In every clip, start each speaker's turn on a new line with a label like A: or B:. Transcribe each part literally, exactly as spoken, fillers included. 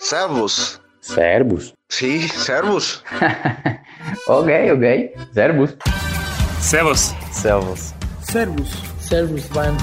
A: Servus.
B: Servus.
A: Sí, servus.
B: Ok, ok. Servus.
C: Servus.
D: Servus.
E: Servus. Servus, Bayern.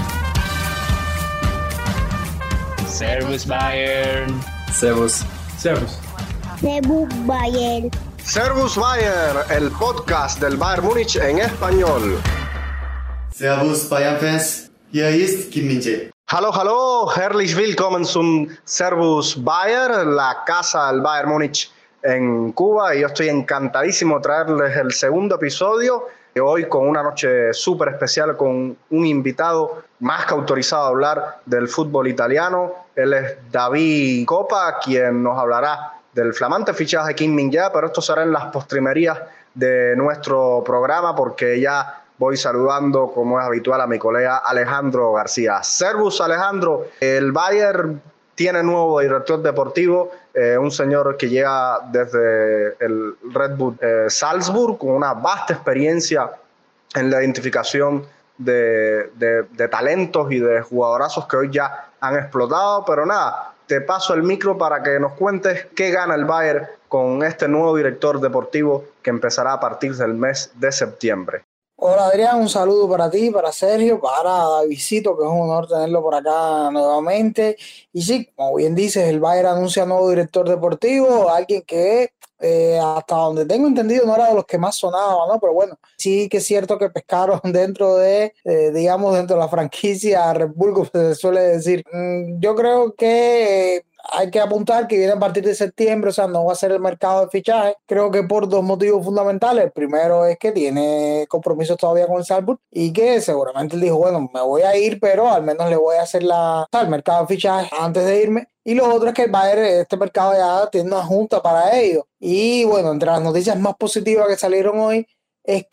C: Servus Bayern.
D: Servus.
E: Servus.
F: Servus Bayern.
A: Servus Bayern, el podcast del Bayern Múnich en español.
G: Servus Bayern-Fans, hier ist Kim Min-jae.
A: Hallo, hallo, herzlich willkommen zum Servus Bayern, la casa del Bayern Múnich en Cuba. Y yo estoy encantadísimo de traerles el segundo episodio. Hoy con una noche súper especial con un invitado más que autorizado a hablar del fútbol italiano. Él es David Copa, quien nos hablará del flamante fichaje de Kim Min-jae, pero esto será en las postrimerías de nuestro programa porque ya voy saludando, como es habitual, a mi colega Alejandro García. Servus, Alejandro. El Bayern tiene nuevo director deportivo, eh, un señor que llega desde el Red Bull eh, Salzburg con una vasta experiencia en la identificación de, de, de talentos y de jugadorazos que hoy ya han explotado. Pero nada, te paso el micro para que nos cuentes qué gana el Bayern con este nuevo director deportivo que empezará a partir del mes de septiembre.
E: Hola Adrián, un saludo para ti, para Sergio, para Davidcito, que es un honor tenerlo por acá nuevamente. Y sí, como bien dices, el Bayern anuncia nuevo director deportivo, alguien que eh, hasta donde tengo entendido no era de los que más sonaba, ¿no? Pero bueno, sí que es cierto que pescaron dentro de, eh, digamos, dentro de la franquicia Red Bull, como se suele decir. Mm, yo creo que... Eh, hay que apuntar que viene a partir de septiembre, o sea, no va a ser el mercado de fichaje. Creo que por dos motivos fundamentales. El primero es que tiene compromisos todavía con el Salzburg y que seguramente él dijo, bueno, me voy a ir, pero al menos le voy a hacer la, o sea, el mercado de fichaje antes de irme. Y lo otro es que el Bayern, este mercado ya tiene una junta para ello. Y bueno, entre las noticias más positivas que salieron hoy es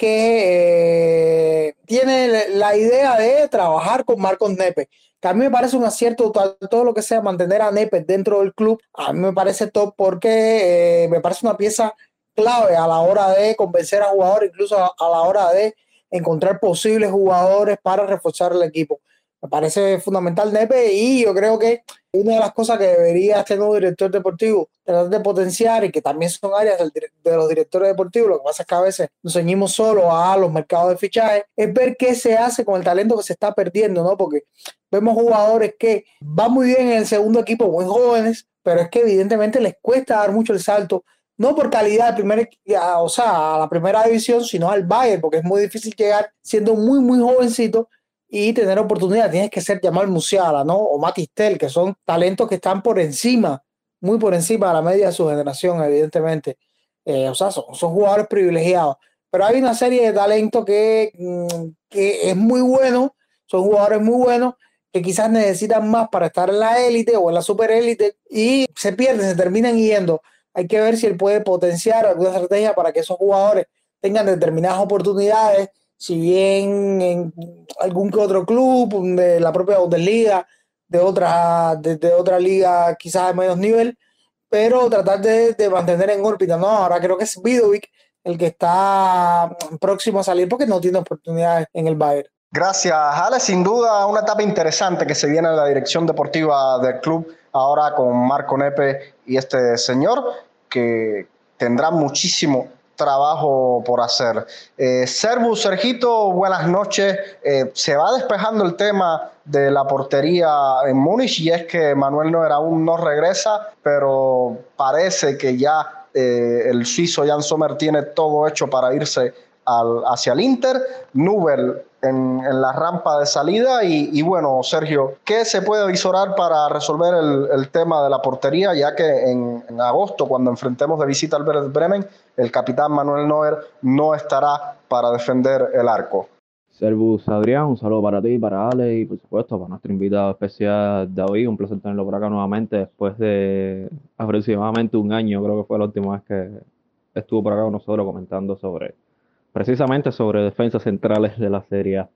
E: que eh, tiene la idea de trabajar con Marcos Nepe, que a mí me parece un acierto total, todo lo que sea mantener a Nepe dentro del club, a mí me parece top porque eh, me parece una pieza clave a la hora de convencer a jugadores, incluso a, a la hora de encontrar posibles jugadores para reforzar el equipo. Me parece fundamental Nepe y yo creo que una de las cosas que debería este nuevo director deportivo tratar de potenciar y que también son áreas del, de los directores deportivos, lo que pasa es que a veces nos ceñimos solo a los mercados de fichaje, es ver qué se hace con el talento que se está perdiendo, ¿no? Porque vemos jugadores que van muy bien en el segundo equipo, muy jóvenes, pero es que evidentemente les cuesta dar mucho el salto, no por calidad de primer, o sea, a la primera división, sino al Bayern, porque es muy difícil llegar siendo muy, muy jovencito y tener oportunidad. Tienes que ser Jamal Musiala, ¿no? O Matistel, que son talentos que están por encima, muy por encima de la media de su generación, evidentemente. Eh, o sea, son, son jugadores privilegiados. Pero hay una serie de talentos que, que es muy bueno, son jugadores muy buenos, que quizás necesitan más para estar en la élite o en la superélite y se pierden, se terminan yendo. Hay que ver si él puede potenciar alguna estrategia para que esos jugadores tengan determinadas oportunidades, si bien en algún que otro club, de la propia Bundesliga, de otra, de, de otra liga quizás de menos nivel, pero tratar de, de mantener en órbita, ¿no? Ahora creo que es Vidovic el que está próximo a salir porque no tiene oportunidades en el Bayern.
A: Gracias, Ale. Sin duda una etapa interesante que se viene en la dirección deportiva del club ahora con Marco Nepe y este señor que tendrá muchísimo trabajo por hacer. Eh, Servus, Sergito, buenas noches. Eh, se va despejando el tema de la portería en Múnich y es que Manuel Neuer aún no regresa, pero parece que ya eh, el suizo Jan Sommer tiene todo hecho para irse al, hacia el Inter. Nubel en, en la rampa de salida y, y bueno, Sergio, ¿qué se puede visorar para resolver el, el tema de la portería? Ya que en, en agosto, cuando enfrentemos de visita al Werder Bremen, el capitán Manuel Neuer no estará para defender el arco.
B: Servus Adrián, un saludo para ti, para Ale y por supuesto para nuestro invitado especial David. Un placer tenerlo por acá nuevamente después de aproximadamente un año, creo que fue la última vez que estuvo por acá con nosotros comentando sobre precisamente sobre defensas centrales de la Serie A.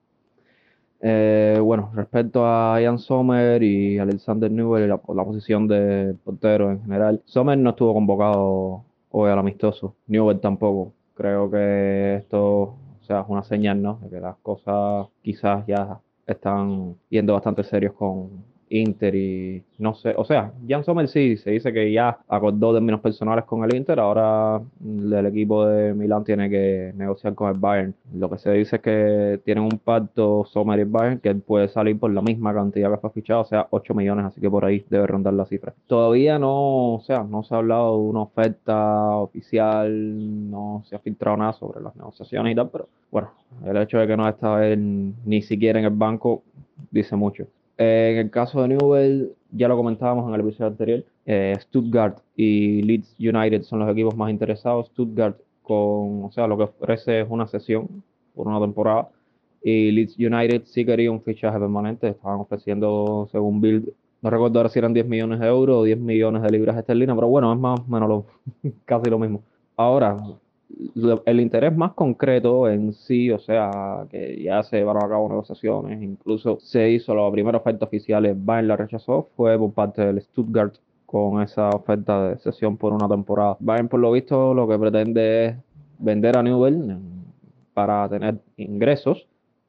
B: Eh, bueno, respecto a Jan Sommer y Alexander Nubel y la, la posición de portero en general, Sommer no estuvo convocado hoy al amistoso, Nubel tampoco. Creo que esto, o sea, es una señal, ¿no? De que las cosas quizás ya están yendo bastante serios con Inter y no sé, o sea, Jan Sommer sí, se dice que ya acordó términos personales con el Inter, ahora el equipo de Milán tiene que negociar con el Bayern. Lo que se dice es que tienen un pacto Sommer y el Bayern que él puede salir por la misma cantidad que fue fichado, o sea, ocho millones, así que por ahí debe rondar la cifra. Todavía no, o sea, no se ha hablado de una oferta oficial, no se ha filtrado nada sobre las negociaciones y tal, pero bueno, el hecho de que no está él ni siquiera en el banco dice mucho. Eh, en el caso de Newell, ya lo comentábamos en el episodio anterior, eh, Stuttgart y Leeds United son los equipos más interesados. Stuttgart con, o sea, lo que ofrece es una cesión por una temporada, y Leeds United sí quería un fichaje permanente, estaban ofreciendo, según Bild, no recuerdo ahora si eran diez millones de euros o diez millones de libras esterlinas, pero bueno, es más o menos lo, casi lo mismo. Ahora, lo- el interés más concreto en sí, o sea, que ya se llevaron a cabo negociaciones, incluso se hizo la primera oferta oficial, el Bayern la rechazó, fue por parte del Stuttgart con esa oferta de cesión por una temporada. Bayern, por lo visto, lo que pretende es vender a Newell eh, para tener ingresos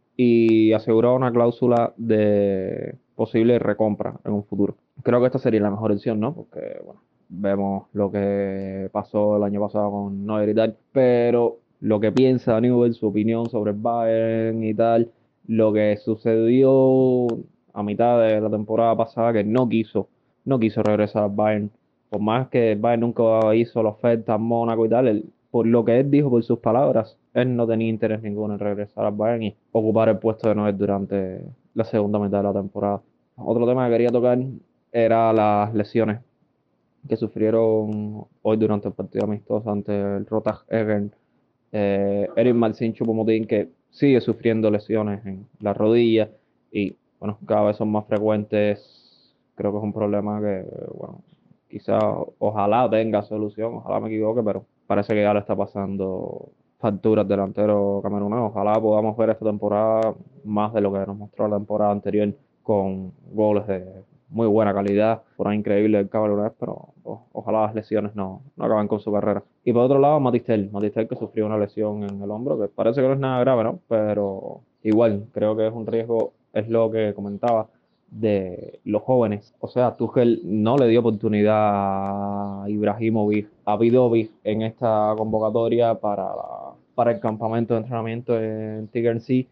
B: y asegurar una cláusula de posible recompra en un futuro. Creo que esta sería la mejor opción, ¿no? Porque, bueno, vemos lo que pasó el año pasado con Neuer y tal, pero lo que piensa Newell, su opinión sobre el Bayern y tal, lo que sucedió a mitad de la temporada pasada, que no quiso, no quiso regresar al Bayern, por más que el Bayern nunca hizo la oferta a Mónaco y tal, él, por lo que él dijo, por sus palabras, él no tenía interés ninguno en regresar al Bayern y ocupar el puesto de Neuer durante la segunda mitad de la temporada. Otro tema que quería tocar era las lesiones que sufrieron hoy durante el partido amistoso ante el Rotterdam Essen. Eh, Eric Marcin Choupo-Moting, que sigue sufriendo lesiones en la rodilla y bueno, cada vez son más frecuentes. Creo que es un problema que, bueno, quizá ojalá tenga solución, ojalá me equivoque, pero parece que ya le está pasando factura al delantero camerunés. Ojalá podamos ver esta temporada más de lo que nos mostró la temporada anterior, con goles de muy buena calidad, por ahí increíble el camerunés, pero o- ojalá las lesiones no, no acaben con su carrera. Y por otro lado, Matistel, Matistel que sufrió una lesión en el hombro, que parece que no es nada grave, ¿no? Pero igual, creo que es un riesgo, es lo que comentaba, de los jóvenes. O sea, Tuchel no le dio oportunidad a Ibrahimovic, a Vidovic en esta convocatoria para, la- para el campamento de entrenamiento en Tegernsee.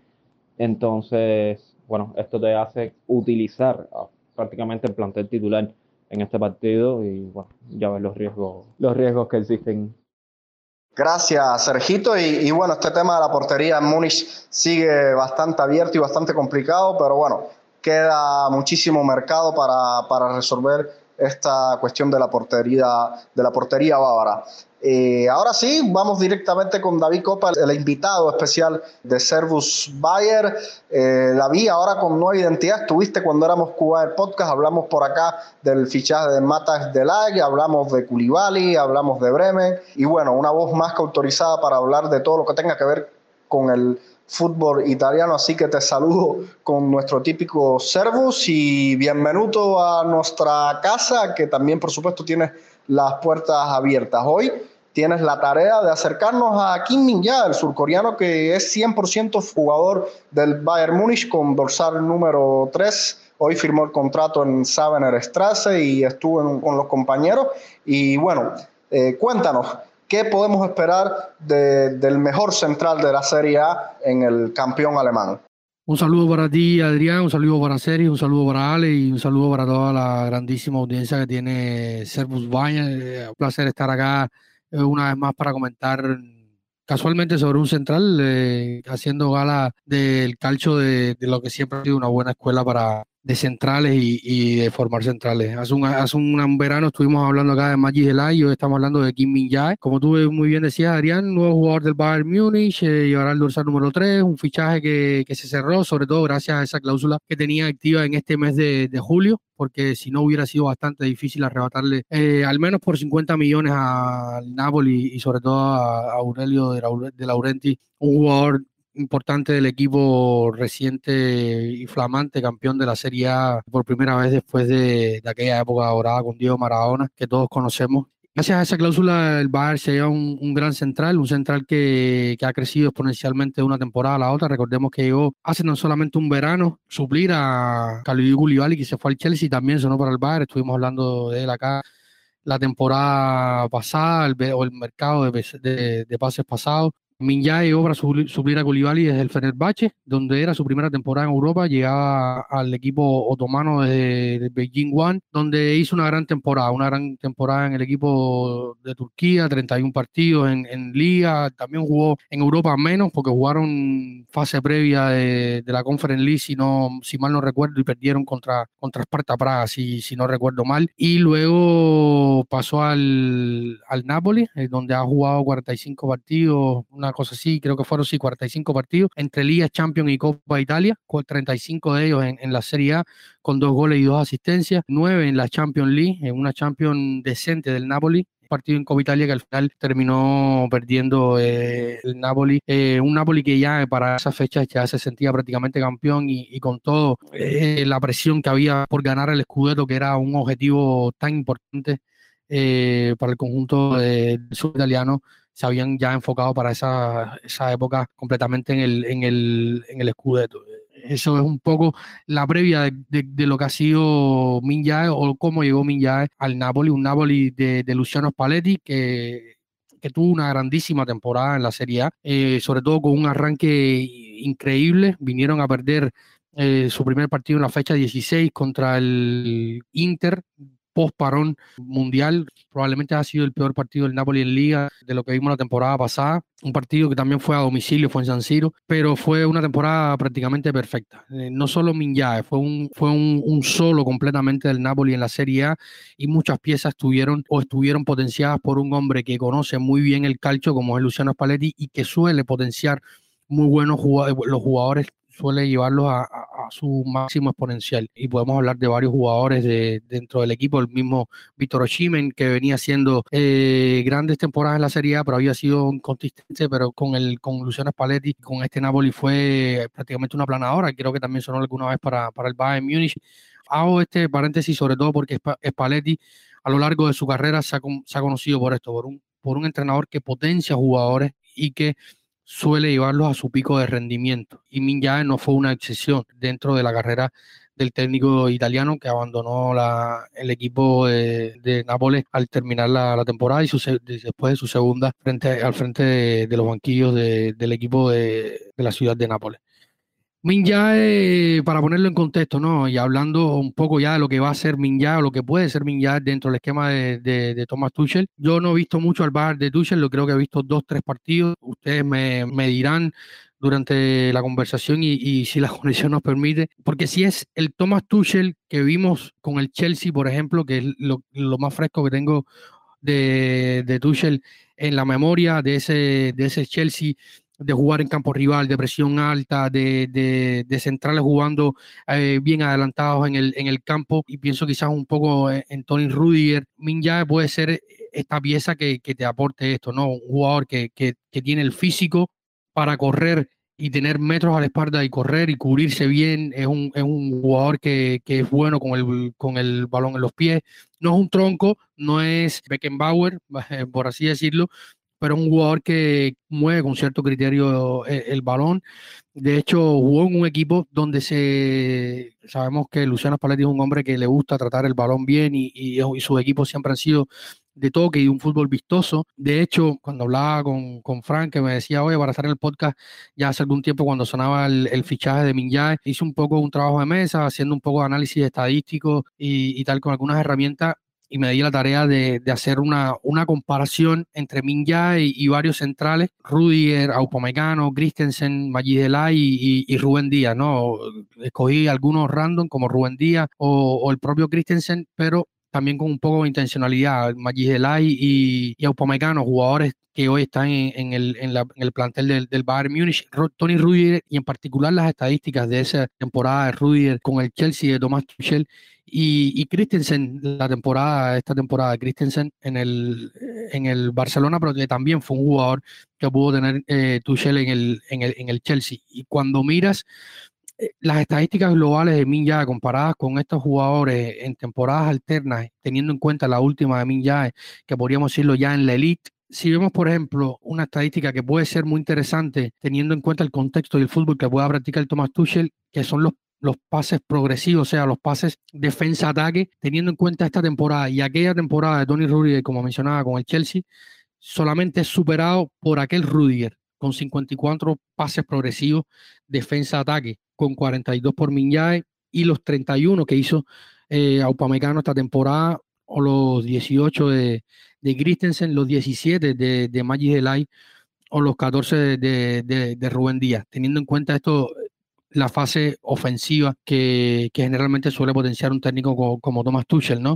B: Entonces, bueno, esto te hace utilizar a- prácticamente el plantel titular en este partido y bueno, ya ves los riesgos, los riesgos que existen.
A: Gracias, Sergito. Y, y bueno, este tema de la portería en Múnich sigue bastante abierto y bastante complicado, pero bueno, queda muchísimo mercado para, para resolver esta cuestión de la portería, de la portería bávara. Eh, ahora sí, vamos directamente con David Copa, el invitado especial de Servus Bayer. Eh, David, ahora con nueva identidad, estuviste cuando éramos Cuba el podcast, hablamos por acá del fichaje de Matas Delay, hablamos de Koulibaly, hablamos de Bremen, y bueno, una voz más que autorizada para hablar de todo lo que tenga que ver con el fútbol italiano, así que te saludo con nuestro típico Servus y bienvenido a nuestra casa, que también por supuesto tiene las puertas abiertas. Hoy tienes la tarea de acercarnos a Kim Min-jae, el surcoreano que es cien por ciento jugador del Bayern Múnich con dorsal número tres. Hoy firmó el contrato en Savener Strasse y estuvo en, con los compañeros. Y bueno, eh, cuéntanos, ¿qué podemos esperar de, del mejor central de la Serie A en el campeón alemán?
D: Un saludo para ti, Adrián, un saludo para Sergio, un saludo para Ale y un saludo para toda la grandísima audiencia que tiene Servus Bayern. Eh, un placer estar acá eh, una vez más para comentar casualmente sobre un central, eh, haciendo gala del calcio de, de lo que siempre ha sido una buena escuela para de centrales y, y de formar centrales. Hace un, hace un, un verano estuvimos hablando acá de Maggi Delay y hoy estamos hablando de Kim Min-jae. Como tú muy bien decías, Adrián, nuevo jugador del Bayern Múnich, eh, llevará el dorsal número tres, un fichaje que, que se cerró, sobre todo gracias a esa cláusula que tenía activa en este mes de, de julio, porque si no hubiera sido bastante difícil arrebatarle eh, al menos por cincuenta millones al Napoli y sobre todo a, a Aurelio de, Laure, de Laurenti, un jugador importante del equipo reciente y flamante campeón de la Serie A por primera vez después de, de aquella época dorada con Diego Maradona que todos conocemos. Gracias a esa cláusula, el Bayern se lleva un, un gran central, un central que, que ha crecido exponencialmente de una temporada a la otra. Recordemos que llegó hace no solamente un verano suplir a Kalidou Koulibaly, que se fue al Chelsea, también sonó para el Bayern. Estuvimos hablando de él acá la temporada pasada el, o el mercado de, de, de pases pasados. Min Jae llegó para suplir, suplir a Koulibaly desde el Fenerbahce, donde era su primera temporada en Europa. Llegaba al equipo otomano de, de Beijing One, donde hizo una gran temporada, una gran temporada en el equipo de Turquía, treinta y uno partidos en, en Liga. También jugó en Europa menos, porque jugaron fase previa de, de la Conference League, si, no, si mal no recuerdo, y perdieron contra, contra Sparta Praga, si, si no recuerdo mal. Y luego pasó al, al Napoli, donde ha jugado cuarenta y cinco partidos, una cosa así, creo que fueron sí, cuarenta y cinco partidos, entre Liga, Champions y Copa Italia, con treinta y cinco de ellos en, en la Serie A, con dos goles y dos asistencias, nueve en la Champions League, en una Champions decente del Napoli, partido en Copa Italia que al final terminó perdiendo eh, el Napoli, eh, un Napoli que ya para esa fecha ya se sentía prácticamente campeón y, y con todo eh, la presión que había por ganar el Scudetto, que era un objetivo tan importante eh, para el conjunto de, del sur italiano, se habían ya enfocado para esa, esa época completamente en el, en el, en el Scudetto. Eso es un poco la previa de, de, de lo que ha sido Min Jae o cómo llegó Min Jae al Napoli, un Napoli de, de Luciano Spalletti que, que tuvo una grandísima temporada en la Serie A, eh, sobre todo con un arranque increíble. Vinieron a perder eh, su primer partido en la fecha dieciséis contra el Inter, post parón mundial. Probablemente ha sido el peor partido del Napoli en Liga de lo que vimos la temporada pasada, un partido que también fue a domicilio, fue en San Siro, pero fue una temporada prácticamente perfecta. Eh, no solo Min Jae, fue un, fue un, un solo completamente del Napoli en la Serie A, y muchas piezas estuvieron o estuvieron potenciadas por un hombre que conoce muy bien el calcio como es Luciano Spalletti, y que suele potenciar muy buenos jugadores, los jugadores suele llevarlos a, a, a su máximo exponencial, y podemos hablar de varios jugadores de, dentro del equipo, el mismo Vítor Osimhen, que venía haciendo eh, grandes temporadas en la Serie A, pero había sido inconsistente, pero con el con Luciano Spalletti, con este Napoli fue prácticamente una planadora. Creo que también sonó alguna vez para, para el Bayern Múnich. Hago este paréntesis sobre todo porque Spalletti a lo largo de su carrera se ha, se ha conocido por esto, por un, por un entrenador que potencia jugadores y que suele llevarlos a su pico de rendimiento. Y Min Jae no fue una excepción dentro de la carrera del técnico italiano, que abandonó la, el equipo de, de Nápoles al terminar la, la temporada y su, después de su segunda frente, al frente de, de los banquillos de, del equipo de, de la ciudad de Nápoles. Min Jae, para ponerlo en contexto, ¿no? Y hablando un poco ya de lo que va a ser Min Jae o lo que puede ser Min Jae dentro del esquema de, de, de Thomas Tuchel. Yo no he visto mucho al Bayern de Tuchel, lo creo que he visto dos, tres partidos. Ustedes me, me dirán durante la conversación y, y si la conexión nos permite, porque si es el Thomas Tuchel que vimos con el Chelsea, por ejemplo, que es lo, lo más fresco que tengo de, de Tuchel en la memoria, de ese, de ese Chelsea, de jugar en campo rival, de presión alta, de, de, de centrales jugando eh, bien adelantados en el, en el campo, y pienso quizás un poco en, en Toni Rüdiger. Min Jae puede ser esta pieza que, que te aporte esto, ¿no? Un jugador que, que, que tiene el físico para correr y tener metros a la espalda y correr y cubrirse bien. Es un, es un jugador que, que es bueno con el, con el balón en los pies. No es un tronco, no es Beckenbauer, por así decirlo, pero es un jugador que mueve con cierto criterio el, el balón. De hecho, jugó en un equipo donde se sabemos que Luciano Spalletti es un hombre que le gusta tratar el balón bien, y, y, y sus equipos siempre han sido de toque y un fútbol vistoso. De hecho, cuando hablaba con, con Frank, que me decía, oye, para estar en el podcast ya hace algún tiempo, cuando sonaba el, el fichaje de Min Jae, hice un poco un trabajo de mesa, haciendo un poco de análisis estadístico y, y tal, con algunas herramientas, y me di la tarea de, de hacer una, una comparación entre Min Jae y, y varios centrales, Rüdiger, Upamecano, Christensen, Majid Delay y, y, y Rubén Díaz, ¿no? Escogí algunos random como Rubén Díaz o, o el propio Christensen, pero también con un poco de intencionalidad. Majid Delay y, y Upamecano, jugadores que hoy están en, en, el, en, la, en el plantel del, del Bayern Múnich. Toni Rüdiger, y en particular las estadísticas de esa temporada de Rüdiger con el Chelsea de Thomas Tuchel, y, y Christensen, la temporada, esta temporada de Christensen en el, en el Barcelona, pero que también fue un jugador que pudo tener eh, Tuchel en el, en, el, en el Chelsea. Y cuando miras las estadísticas globales de Min Jae comparadas con estos jugadores en temporadas alternas, teniendo en cuenta la última de Min Jae, que podríamos decirlo ya en la elite. Si vemos, por ejemplo, una estadística que puede ser muy interesante, teniendo en cuenta el contexto del fútbol que pueda practicar Thomas Tuchel, que son los, los pases progresivos, o sea, los pases defensa-ataque, teniendo en cuenta esta temporada y aquella temporada de Tony Rudiger, como mencionaba, con el Chelsea, solamente es superado por aquel Rudiger, con cincuenta y cuatro pases progresivos defensa-ataque, con cuarenta y dos por Min Jae y los treinta y uno que hizo eh, Upamecano esta temporada, o los dieciocho de, de Christensen, los diecisiete de, de Maggi Delay o los catorce de, de, de, de Rubén Díaz. Teniendo en cuenta esto, la fase ofensiva que, que generalmente suele potenciar un técnico como, como Thomas Tuchel, ¿no?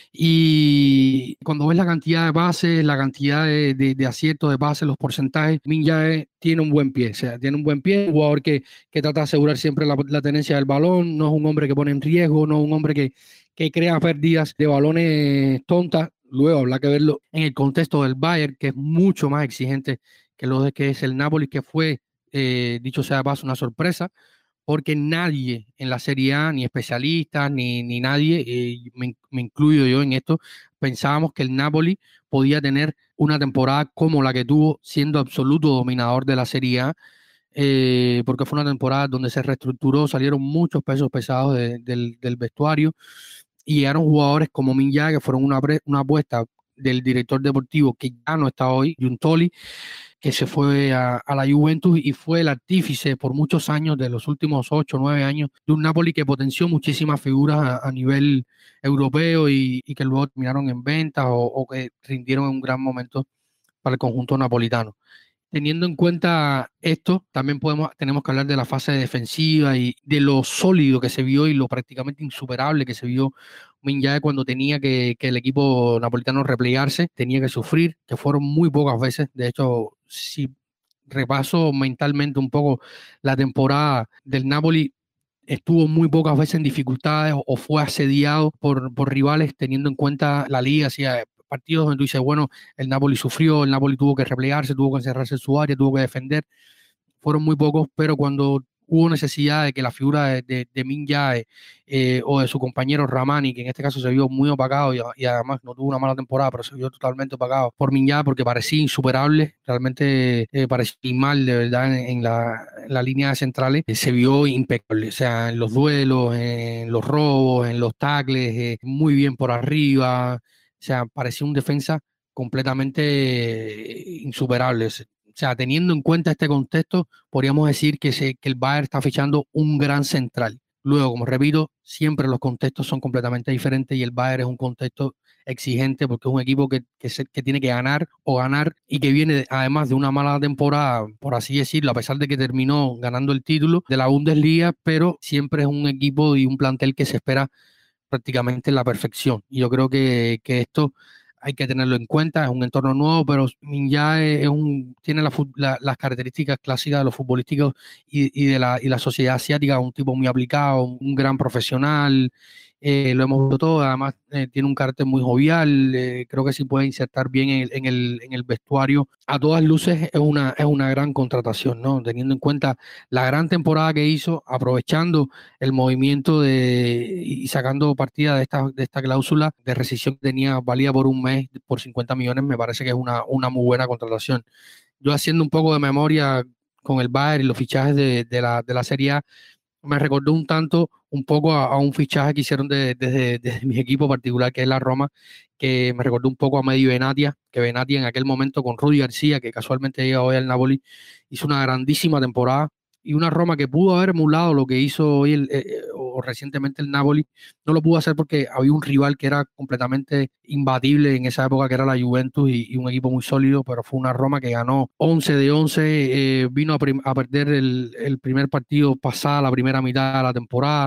D: Y cuando ves la cantidad de pases, la cantidad de, de, de aciertos de pases, los porcentajes, Min Jae tiene un buen pie, o sea, tiene un buen pie, un jugador que, que trata de asegurar siempre la, la tenencia del balón, no es un hombre que pone en riesgo, no es un hombre que, que crea pérdidas de balones tontas. Luego habrá que verlo en el contexto del Bayern, que es mucho más exigente que lo de que es el Napoli, que fue, eh, dicho sea de paso, una sorpresa, porque nadie en la Serie A, ni especialistas, ni, ni nadie, eh, me, me incluyo yo en esto, pensábamos que el Napoli podía tener una temporada como la que tuvo, siendo absoluto dominador de la Serie A, eh, porque fue una temporada donde se reestructuró, salieron muchos pesos pesados de, del, del vestuario y llegaron jugadores como Min Jae, que fueron una, una apuesta del director deportivo que ya no está hoy, Giuntoli, que se fue a, a la Juventus y fue el artífice por muchos años, de los últimos ocho o nueve años, de un Napoli que potenció muchísimas figuras a, a nivel europeo y, y que luego terminaron en ventas o, o que rindieron en un gran momento para el conjunto napolitano. Teniendo en cuenta esto, también podemos, tenemos que hablar de la fase defensiva y de lo sólido que se vio y lo prácticamente insuperable que se vio Min Jae cuando tenía que, que el equipo napolitano replegarse, tenía que sufrir, que fueron muy pocas veces. De hecho, si repaso mentalmente un poco la temporada del Napoli, estuvo muy pocas veces en dificultades o fue asediado por, por rivales, teniendo en cuenta la liga, hacía partidos donde tú dices, bueno, el Napoli sufrió, el Napoli tuvo que replegarse, tuvo que encerrarse en su área, tuvo que defender. Fueron muy pocos, pero cuando hubo necesidad de que la figura de, de, de Min Jae eh, o de su compañero Ramani, que en este caso se vio muy opacado y, y además no tuvo una mala temporada, pero se vio totalmente opacado por Min Jae porque parecía insuperable, realmente eh, parecía mal de verdad en, en, la, en la línea de centrales, eh, se vio impecable, o sea, en los duelos, en los robos, en los tackles, eh, muy bien por arriba, o sea, parecía un defensa completamente eh, insuperable. O sea, teniendo en cuenta este contexto, podríamos decir que, se, que el Bayern está fichando un gran central. Luego, como repito, siempre los contextos son completamente diferentes y el Bayern es un contexto exigente porque es un equipo que, que, se, que tiene que ganar o ganar y que viene además de una mala temporada, por así decirlo, a pesar de que terminó ganando el título de la Bundesliga, pero siempre es un equipo y un plantel que se espera prácticamente la perfección. Y yo creo que, que esto hay que tenerlo en cuenta, es un entorno nuevo, pero Min Jae es un, tiene la, la, las características clásicas de los futbolísticos y, y, de la, y la sociedad asiática, un tipo muy aplicado, un gran profesional, eh, lo hemos visto todo, además eh, tiene un carácter muy jovial, eh, creo que sí puede insertar bien en el, en, el, en el vestuario. A todas luces es una, es una gran contratación, ¿no? Teniendo en cuenta la gran temporada que hizo, aprovechando el movimiento de, y sacando partida de esta, de esta cláusula de rescisión que tenía, valía por un mes por cincuenta millones, me parece que es una, una muy buena contratación. Yo haciendo un poco de memoria con el Bayern y los fichajes de, de, la, de la Serie A, me recordó un tanto, un poco a, a un fichaje que hicieron desde de, de, de mi equipo particular, que es la Roma, que me recordó un poco a Medi Benatia, que Benatia en aquel momento con Rudy García, que casualmente llega hoy al Napoli, hizo una grandísima temporada, y una Roma que pudo haber emulado lo que hizo hoy el, eh, o recientemente el Napoli, no lo pudo hacer porque había un rival que era completamente imbatible en esa época, que era la Juventus, y, y un equipo muy sólido, pero fue una Roma que ganó once de once, eh, vino a, a perder el, el primer partido pasada la primera mitad de la temporada,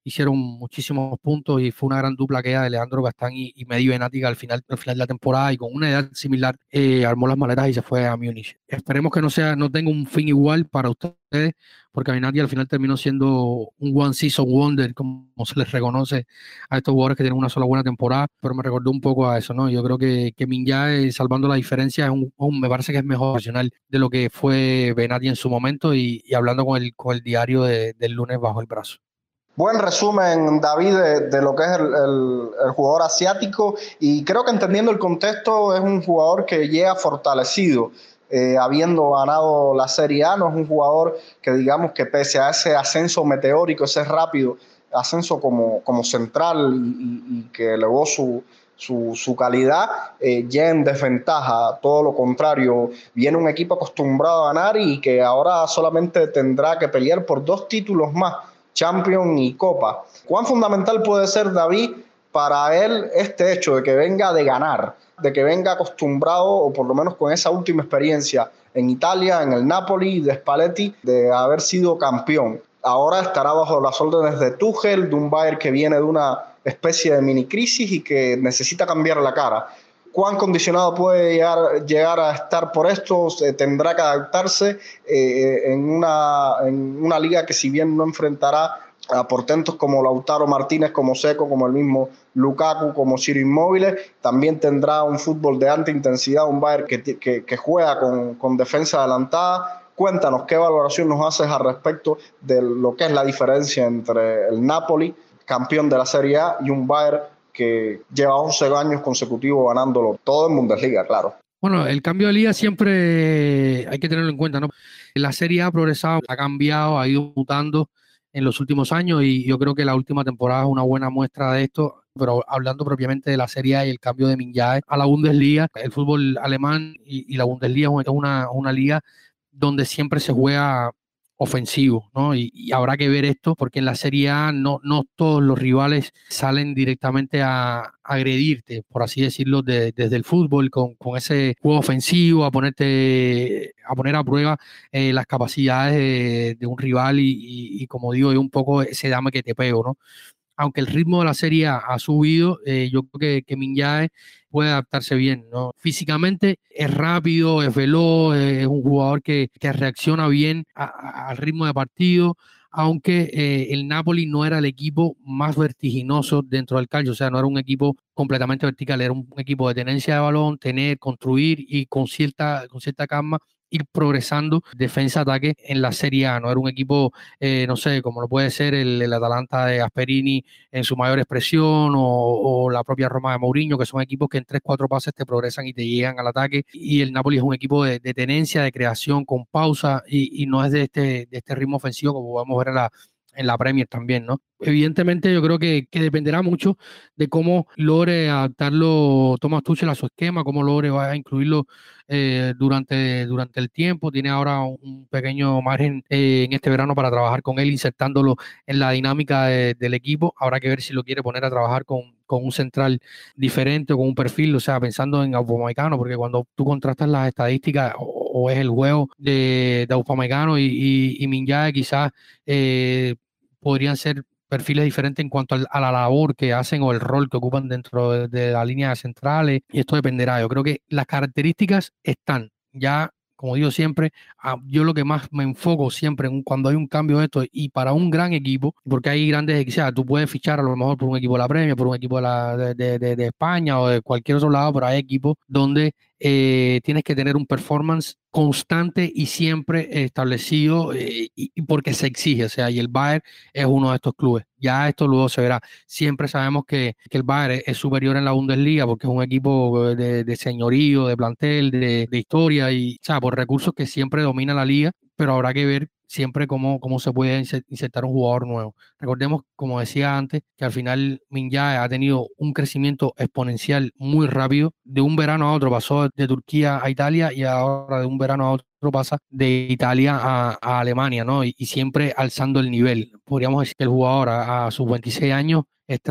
D: hicieron muchísimos puntos y fue una gran dupla aquella de Leandro Gastán y, y Mehdi Benatica al final, al final de la temporada, y con una edad similar eh, armó las maletas y se fue a Múnich. Esperemos que no sea, no tenga un fin igual para ustedes, porque Benatia al final terminó siendo un one season wonder, como se les reconoce a estos jugadores que tienen una sola buena temporada, pero me recordó un poco a eso, ¿no? Yo creo que, que Minyae, salvando la diferencia, es un, un, me parece que es mejor profesional de lo que fue Benatia en su momento, y, y hablando con el, con el diario de, del lunes bajo el brazo.
A: Buen resumen, David, de, de lo que es el, el, el jugador asiático, y creo que entendiendo el contexto es un jugador que llega fortalecido, eh, habiendo ganado la Serie A. No es un jugador que digamos que pese a ese ascenso meteórico, ese rápido ascenso como, como central y, y, y que elevó su, su, su calidad, eh, ya en desventaja. Todo lo contrario, viene un equipo acostumbrado a ganar y que ahora solamente tendrá que pelear por dos títulos más, Champions y Copa. ¿Cuán fundamental puede ser, David, para él este hecho de que venga de ganar, de que venga acostumbrado, o por lo menos con esa última experiencia en Italia, en el Napoli de Spalletti, de haber sido campeón? Ahora estará bajo las órdenes de Tuchel, de un Bayern que viene de una especie de mini crisis y que necesita cambiar la cara. ¿Cuán condicionado puede llegar, llegar a estar por esto? Tendrá que adaptarse eh, en, una, en una liga que, si bien no enfrentará a portentos como Lautaro Martínez, como Seco, como el mismo Lukaku, como Ciro Immobile, también tendrá un fútbol de alta intensidad, un Bayern que, que, que juega con, con defensa adelantada. Cuéntanos, ¿qué valoración nos haces al respecto de lo que es la diferencia entre el Napoli, campeón de la Serie A, y un Bayern que lleva once años consecutivos ganándolo todo en Bundesliga, claro?
D: Bueno, el cambio de liga siempre hay que tenerlo en cuenta, ¿no? La Serie A ha progresado, ha cambiado, ha ido mutando en los últimos años, y yo creo que la última temporada es una buena muestra de esto. Pero hablando propiamente de la Serie A y el cambio de Minyae a la Bundesliga, el fútbol alemán y, y la Bundesliga es una, una liga donde siempre se juega ofensivo, ¿no? Y, y habrá que ver esto, porque en la Serie A no, no todos los rivales salen directamente a agredirte, por así decirlo, de, desde el fútbol, con, con ese juego ofensivo, a ponerte, a poner a prueba eh, las capacidades de, de un rival y, y, y, como digo, un poco ese dame que te pego, ¿no? Aunque el ritmo de la Serie A ha subido, eh, yo creo que, que Minyae puede adaptarse bien, ¿no? Físicamente es rápido, es veloz, es un jugador que, que reacciona bien a, a, al ritmo de partido, aunque eh, el Napoli no era el equipo más vertiginoso dentro del calcio, o sea, no era un equipo completamente vertical, era un, un equipo de tenencia de balón, tener, construir y con cierta, con cierta calma ir progresando defensa-ataque en la Serie A. No era un equipo, eh, no sé, como lo puede ser el, el Atalanta de Gasperini en su mayor expresión, o, o la propia Roma de Mourinho, que son equipos que en tres, cuatro pases te progresan y te llegan al ataque. Y el Napoli es un equipo de, de tenencia, de creación, con pausa, y, y no es de este, de este ritmo ofensivo como podemos ver en la, en la Premier también, ¿no? Evidentemente yo creo que, que dependerá mucho de cómo logre adaptarlo Thomas Tuchel a su esquema, cómo logre va a incluirlo eh, durante, durante el tiempo. Tiene ahora un pequeño margen eh, en este verano para trabajar con él, insertándolo en la dinámica de, del equipo. Habrá que ver si lo quiere poner a trabajar con, con un central diferente o con un perfil, o sea, pensando en Upamecano, porque cuando tú contrastas las estadísticas o, o es el juego de, de Upamecano y, y, y Minyae, quizás eh, podrían ser perfiles diferentes en cuanto a la labor que hacen o el rol que ocupan dentro de, de la línea centrales, y esto dependerá. Yo creo que las características están ya, como digo siempre, yo lo que más me enfoco siempre en cuando hay un cambio de esto, y para un gran equipo, porque hay grandes equipos, o sea, tú puedes fichar a lo mejor por un equipo de la Premier, por un equipo de, la, de, de, de España o de cualquier otro lado, pero hay equipos donde eh, tienes que tener un performance constante y siempre establecido, eh, y, y porque se exige, o sea, y el Bayern es uno de estos clubes. Ya esto luego se verá. Siempre sabemos que, que el Bayern es, es superior en la Bundesliga porque es un equipo de, de señorío, de plantel, de, de historia, y, o sea, por recursos que siempre domina la liga, pero habrá que ver siempre cómo, cómo se puede insertar un jugador nuevo. Recordemos, como decía antes, que al final Minyae ha tenido un crecimiento exponencial muy rápido. De un verano a otro pasó de Turquía a Italia, y ahora de un verano a otro pasa de Italia a, a Alemania, ¿no? Y, y siempre alzando el nivel. Podríamos decir que el jugador a, a sus veintiséis años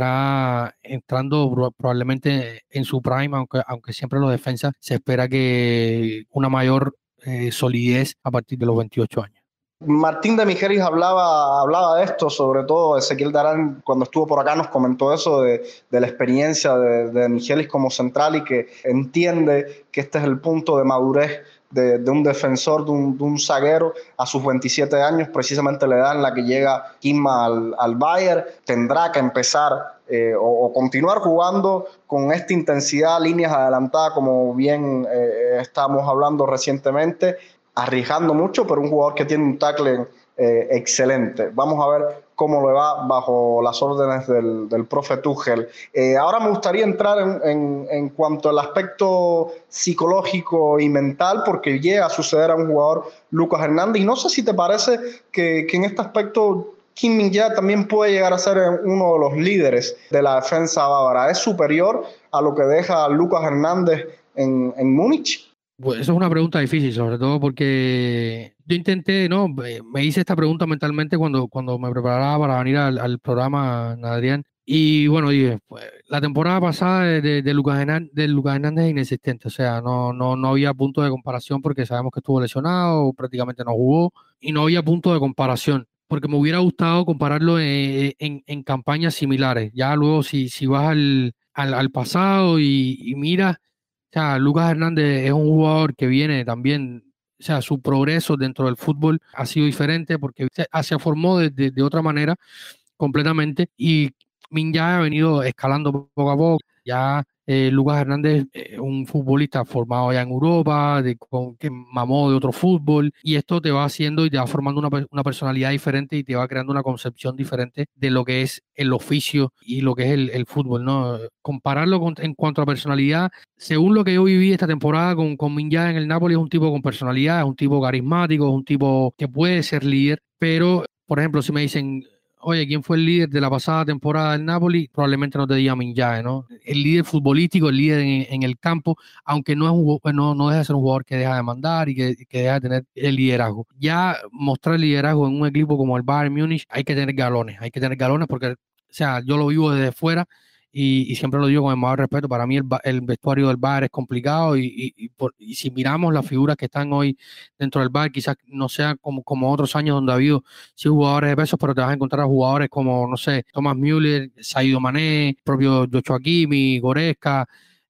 D: está entrando probablemente en su prime, aunque, aunque siempre los defensas se espera que una mayor eh, solidez a partir de los veintiocho años.
A: Martín de Michelis hablaba, hablaba de esto, sobre todo Ezequiel Darán cuando estuvo por acá nos comentó eso de, de la experiencia de, de Michelis como central y que entiende que este es el punto de madurez de, de un defensor, de un, de un zaguero a sus veintisiete años, precisamente la edad en la que llega Kimma al, al Bayern. Tendrá que empezar eh, o, o continuar jugando con esta intensidad, líneas adelantadas, como bien eh, estábamos hablando recientemente, arriesgando mucho, pero un jugador que tiene un tackle eh, excelente. Vamos a ver cómo le va bajo las órdenes del, del profe Tuchel. Eh, ahora me gustaría entrar en, en, en cuanto al aspecto psicológico y mental, porque llega a suceder a un jugador, Lucas Hernández, y no sé si te parece que, que en este aspecto Kim Min-jae también puede llegar a ser uno de los líderes de la defensa bávara. ¿Es superior a lo que deja Lucas Hernández en, en Múnich?
D: Pues eso es una pregunta difícil, sobre todo porque yo intenté, no, me hice esta pregunta mentalmente cuando, cuando me preparaba para venir al, al programa, Adrián. Y bueno, dije, pues, la temporada pasada de, de, de, Lucas Hernández, de Lucas Hernández es inexistente, o sea, no, no, no había punto de comparación porque sabemos que estuvo lesionado, prácticamente no jugó, y no había punto de comparación, porque me hubiera gustado compararlo en, en, en campañas similares. Ya luego si, si vas al, al, al pasado y, y miras, o sea, Lucas Hernández es un jugador que viene también, o sea, su progreso dentro del fútbol ha sido diferente porque se, se formó de, de, de otra manera completamente y Min-jae ha venido escalando poco a poco. Ya eh, Lucas Hernández es eh, un futbolista formado allá en Europa, de, con, que mamó de otro fútbol, y esto te va haciendo y te va formando una, una personalidad diferente y te va creando una concepción diferente de lo que es el oficio y lo que es el, el fútbol, ¿no? Compararlo con, en cuanto a personalidad, según lo que yo viví esta temporada con, con Min-jae en el Napoli, es un tipo con personalidad, es un tipo carismático, es un tipo que puede ser líder, pero, por ejemplo, si me dicen, oye, ¿quién fue el líder de la pasada temporada del Napoli? Probablemente no te diga Min-jae, ¿no? El líder futbolístico, el líder en, en el campo, aunque no, es un, no, no deja de ser un jugador que deja de mandar y que, que deja de tener el liderazgo. Ya mostrar el liderazgo en un equipo como el Bayern Múnich, hay que tener galones, hay que tener galones porque, o sea, yo lo vivo desde fuera y, y siempre lo digo con el mayor respeto. Para mí el, el vestuario del Bayern es complicado y, y, y, por, y si miramos las figuras que están hoy dentro del Bayern, quizás no sea como, como otros años donde ha habido sí jugadores de pesos, pero te vas a encontrar a jugadores como, no sé, Thomas Müller, Sadio Mané, propio Joshua Kimmich, Goretzka,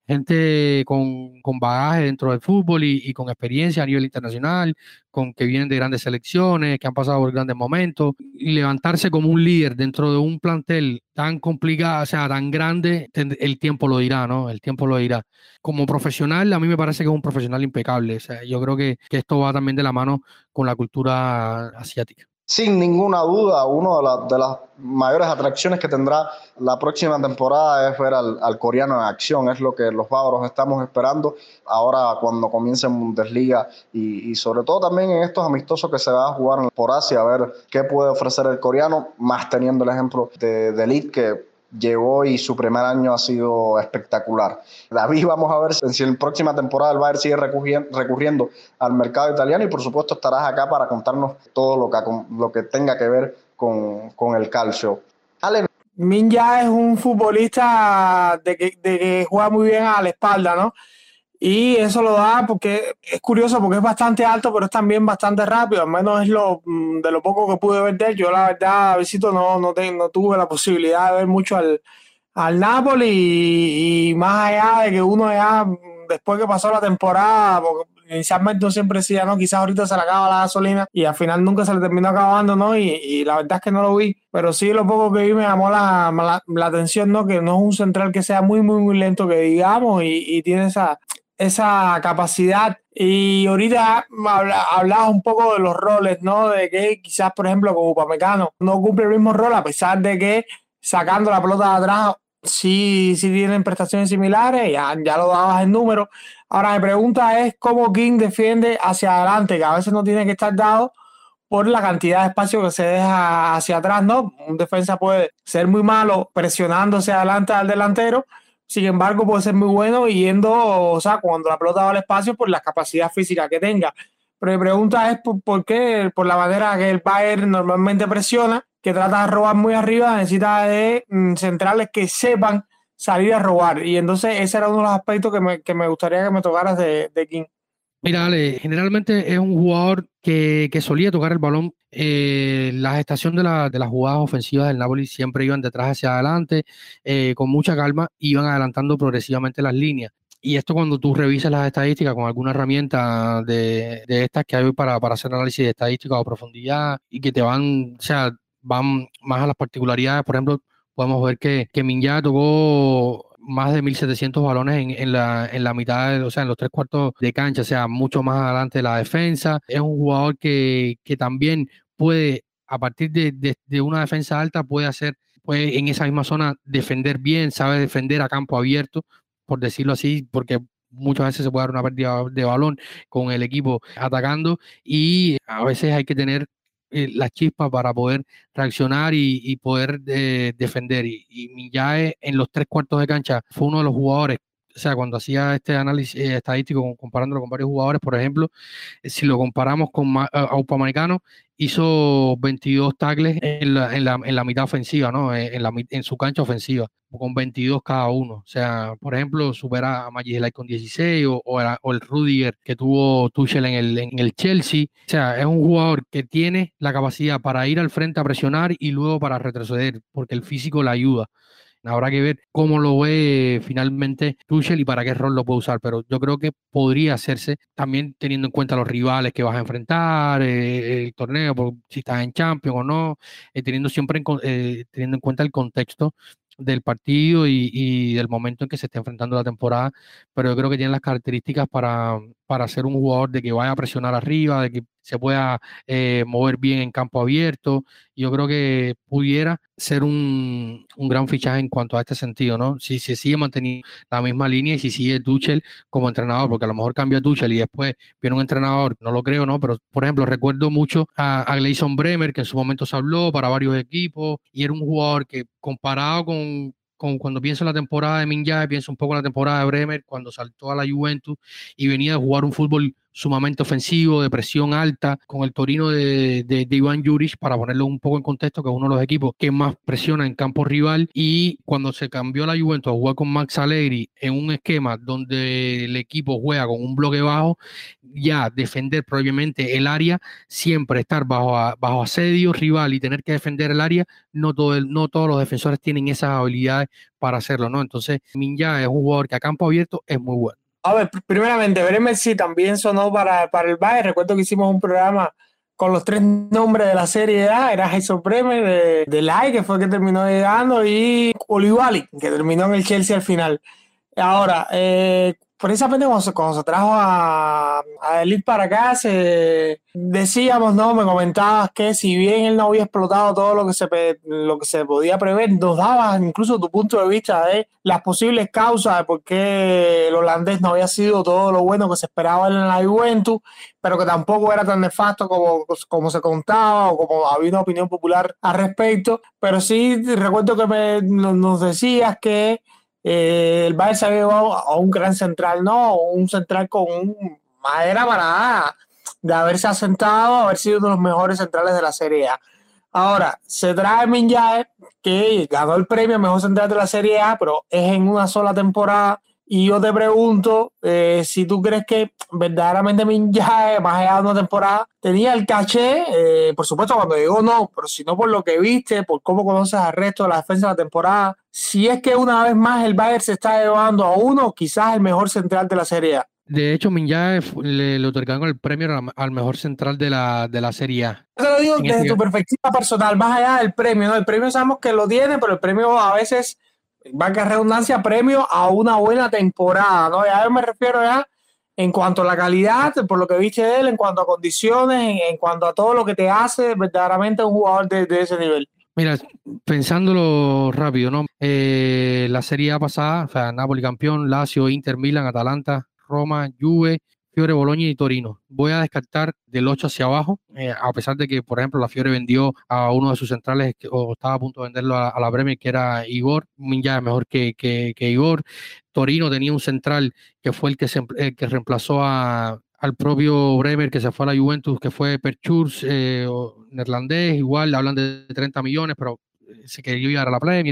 D: gente con, con bagaje dentro del fútbol y, y con experiencia a nivel internacional, con que vienen de grandes selecciones, que han pasado por grandes momentos, y levantarse como un líder dentro de un plantel tan complicado, o sea, tan grande, el tiempo lo dirá, ¿no? El tiempo lo dirá. Como profesional, a mí me parece que es un profesional impecable, o sea, yo creo que, que esto va también de la mano con la cultura asiática.
A: Sin ninguna duda, una de, la, de las mayores atracciones que tendrá la próxima temporada es ver al, al coreano en acción. Es lo que los bávaros estamos esperando ahora cuando comience en Bundesliga y, y sobre todo también en estos amistosos que se va a jugar por Asia, a ver qué puede ofrecer el coreano, más teniendo el ejemplo de, de Ligt, que llegó y su primer año ha sido espectacular. David, vamos a ver si en la próxima temporada el Bayern sigue recurriendo, recurriendo al mercado italiano y por supuesto estarás acá para contarnos todo lo que, lo que tenga que ver con, con el calcio. Ale.
E: Min-jae es un futbolista de que, de que juega muy bien a la espalda, ¿no? Y eso lo da porque es curioso porque es bastante alto, pero es también bastante rápido. Al menos es lo de lo poco que pude ver de él. Yo la verdad, Visito, no, no, te, no tuve la posibilidad de ver mucho al, al Napoli y, y más allá de que uno ya, después que pasó la temporada, porque inicialmente no siempre decía, no, quizás ahorita se le acaba la gasolina y al final nunca se le terminó acabando, ¿no? Y, y la verdad es que no lo vi, pero sí lo poco que vi me llamó la, la, la atención, ¿no? Que no es un central que sea muy, muy, muy lento, que digamos, y, y tiene esa... esa capacidad. Y ahorita hablabas un poco de los roles, ¿no? De que quizás, por ejemplo, como Upamecano no cumple el mismo rol, a pesar de que sacando la pelota de atrás sí, sí tienen prestaciones similares, ya, ya lo dabas en números. Ahora mi pregunta es cómo King defiende hacia adelante, que a veces no tiene que estar dado por la cantidad de espacio que se deja hacia atrás, ¿no? Un defensa puede ser muy malo presionándose adelante al delantero, sin embargo puede ser muy bueno yendo, o sea, cuando la pelota va al espacio por la capacidad física que tenga. Pero mi pregunta es por, por qué, por la manera que el Bayern normalmente presiona, que trata de robar muy arriba, necesita de mm, centrales que sepan salir a robar. Y entonces ese era uno de los aspectos que me, que me gustaría que me tocaras de, de King.
D: Mira, Ale, generalmente es un jugador que, que solía tocar el balón. Eh, la gestación de, la- de las jugadas ofensivas del Napoli siempre iban detrás hacia adelante, eh, con mucha calma, iban adelantando progresivamente las líneas. Y esto cuando tú revisas las estadísticas con alguna herramienta de, de estas que hay hoy para, para hacer análisis de estadística o profundidad y que te van, o sea, van más a las particularidades. Por ejemplo, podemos ver que, que Minja tocó más de mil setecientos balones en, en la, en la mitad, de- o sea, en los tres cuartos de cancha, o sea, mucho más adelante de la defensa. Es un jugador que, que también puede, a partir de, de- de una defensa alta, puede hacer, puede en esa misma zona defender bien, sabe defender a campo abierto, por decirlo así, porque muchas veces se puede dar una pérdida de balón con el equipo atacando y a veces hay que tener eh, la chispa para poder reaccionar y, y poder eh, defender. Y, y Millae en los tres cuartos de cancha fue uno de los jugadores, o sea, cuando hacía este análisis eh, estadístico comparándolo con varios jugadores, por ejemplo, eh, si lo comparamos con Ma- a- Upamecano, hizo veintidós tackles en la, en la, en la mitad ofensiva, ¿no? En, en la, mi- en su cancha ofensiva, con veintidós cada uno. O sea, por ejemplo, supera a Maggi con dieciséis o, o, a- o el Rudiger que tuvo Tuchel en el, en el Chelsea. O sea, es un jugador que tiene la capacidad para ir al frente a presionar y luego para retroceder, porque el físico le ayuda. Habrá que ver cómo lo ve finalmente Tuchel y para qué rol lo puede usar, pero yo creo que podría hacerse también teniendo en cuenta los rivales que vas a enfrentar, eh, el torneo, por, si estás en Champions o no, eh, teniendo siempre en, con- eh, teniendo en cuenta el contexto del partido y, y del momento en que se esté enfrentando la temporada, pero yo creo que tiene las características para, para ser un jugador de que vaya a presionar arriba, de que se pueda eh, mover bien en campo abierto. Yo creo que pudiera ser un, un gran fichaje en cuanto a este sentido, ¿no? Si se sigue manteniendo la misma línea y si sigue Tuchel como entrenador, porque a lo mejor cambia Tuchel y después viene un entrenador, no lo creo, ¿no? Pero, por ejemplo, recuerdo mucho a, a Gleison Bremer, que en su momento se habló para varios equipos y era un jugador que comparado con... con- cuando pienso en la temporada de Minjay, pienso un poco en la temporada de Bremer, cuando saltó a la Juventus y venía de jugar un fútbol sumamente ofensivo, de presión alta, con el Torino de, de, de Iván Juric, para ponerlo un poco en contexto, que es uno de los equipos que más presiona en campo rival, y cuando se cambió la Juventus a jugar con Max Allegri en un esquema donde el equipo juega con un bloque bajo, ya defender propiamente el área, siempre estar bajo, a- bajo asedio rival y tener que defender el área, no, todo el, no todos los defensores tienen esas habilidades para hacerlo, ¿no? Entonces, Minja es un jugador que a campo abierto es muy bueno.
E: A ver, pr- primeramente, Bremer sí también sonó para, para el Bayern. Recuerdo que hicimos un programa con los tres nombres de la Serie A. Era Jason Bremer, de, de Lai, que fue el que terminó llegando, y Koulibaly, que terminó en el Chelsea al final. Ahora, eh, precisamente cuando se, cuando se trajo a, a Elite para acá, se, decíamos, ¿no? Me comentabas que si bien él no había explotado todo lo que se, pe- lo que se podía prever, nos dabas incluso tu punto de vista de las posibles causas de por qué el holandés no había sido todo lo bueno que se esperaba en la Juventus, pero que tampoco era tan nefasto como, como se contaba o como había una opinión popular al respecto. Pero sí recuerdo que me, nos decías que eh, el Bayern se había llevado a un gran central, ¿no? Un central con un madera para de haberse asentado, haber sido uno de los mejores centrales de la Serie A. Ahora, se trae Minjae, que ganó el premio a mejor central de la Serie A, pero es en una sola temporada. Y yo te pregunto eh, si tú crees que verdaderamente Minjae, más allá de una temporada, tenía el caché, eh, por supuesto cuando llegó no, pero si no por lo que viste, por cómo conoces al resto de la defensa de la temporada, si es que una vez más el Bayern se está llevando a uno, quizás el mejor central de la Serie A.
D: De hecho, Minja le, le otorgaron el premio al, al mejor central de la, de la Serie A.
E: Yo te lo digo
D: En
E: desde
D: este,
E: tu perspectiva personal, más allá del premio, ¿no? El premio sabemos que lo tiene, pero el premio a veces, valga redundancia, premio a una buena temporada, ¿no? Ya yo me refiero ya en cuanto a la calidad, por lo que viste de él, en cuanto a condiciones, en, en cuanto a todo lo que te hace verdaderamente un jugador de, de ese nivel.
D: Mira, pensándolo rápido, ¿no? Eh, la Serie A pasada, o sea, Napoli campeón, Lazio, Inter, Milan, Atalanta, Roma, Juve, Fiore, Bologna y Torino. Voy a descartar del ocho hacia abajo, eh, a pesar de que, por ejemplo, la Fiore vendió a uno de sus centrales, que, o estaba a punto de venderlo a, a la Premier, que era Igor. Minja es mejor que, que, que Igor. Torino tenía un central que fue el que, se, el que reemplazó a, al propio Bremer, que se fue a la Juventus, que fue Perchurs, eh, neerlandés, igual hablan de treinta millones, pero se quería llegar a la Premier y tal.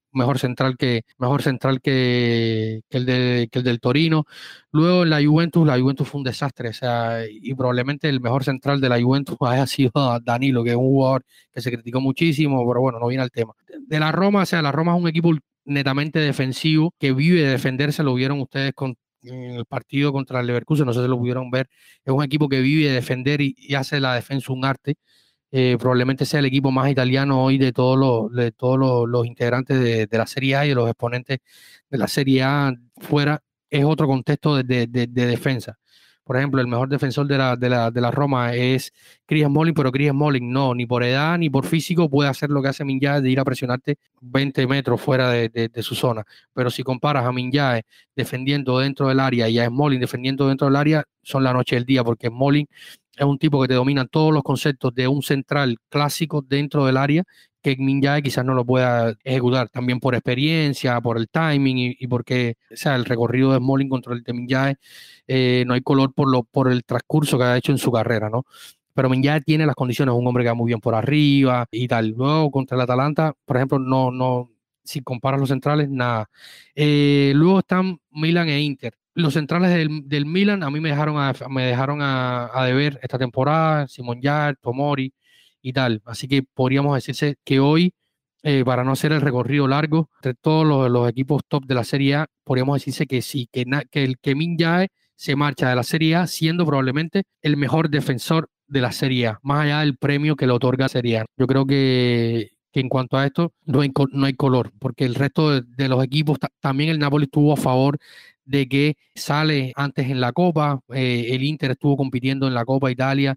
D: mejor central que mejor central que, que el de, que el del Torino. Luego en la Juventus, la Juventus fue un desastre, o sea, y probablemente el mejor central de la Juventus haya sido Danilo, que es un jugador que se criticó muchísimo, pero bueno, no viene al tema. De la Roma, o sea, la Roma es un equipo netamente defensivo que vive de defenderse, lo vieron ustedes con en el partido contra el Leverkusen, no sé si lo pudieron ver, es un equipo que vive de defender y, y hace la defensa un arte. Eh, probablemente sea el equipo más italiano hoy de todos los, de todos los, los integrantes de, de la Serie A y de los exponentes de la Serie A fuera, es otro contexto de, de, de, de defensa. Por ejemplo, el mejor defensor de la, de la, de la Roma es Chris Smalling, pero Chris Smalling no, ni por edad ni por físico puede hacer lo que hace Minjae de ir a presionarte veinte metros fuera de, de, de su zona. Pero si comparas a Minjae defendiendo dentro del área y a Smalling defendiendo dentro del área, son la noche y el día, porque Smalling es un tipo que te domina todos los conceptos de un central clásico dentro del área que Minjae quizás no lo pueda ejecutar, también por experiencia, por el timing y, y porque, o sea, el recorrido de Smalling contra el de Minjae, eh, no hay color por, lo, por el transcurso que ha hecho en su carrera, ¿no? Pero Minjae tiene las condiciones, un hombre que va muy bien por arriba y tal. Luego contra el Atalanta, por ejemplo, no, no, si comparas los centrales, nada. Eh, luego están Milan e Inter. Los centrales del, del Milan a mí me dejaron a, me dejaron a, a deber esta temporada, Simon Jaer, Tomori y tal. Así que podríamos decirse que hoy, eh, para no hacer el recorrido largo, entre todos los, los equipos top de la Serie A, podríamos decirse que sí, que, na, que el que Min Jae se marcha de la Serie A siendo probablemente el mejor defensor de la Serie A, más allá del premio que le otorga la Serie A. Yo creo que, que en cuanto a esto no hay, no hay color, porque el resto de, de los equipos, también el Napoli estuvo a favor de que sale antes en la Copa, eh, el Inter estuvo compitiendo en la Copa Italia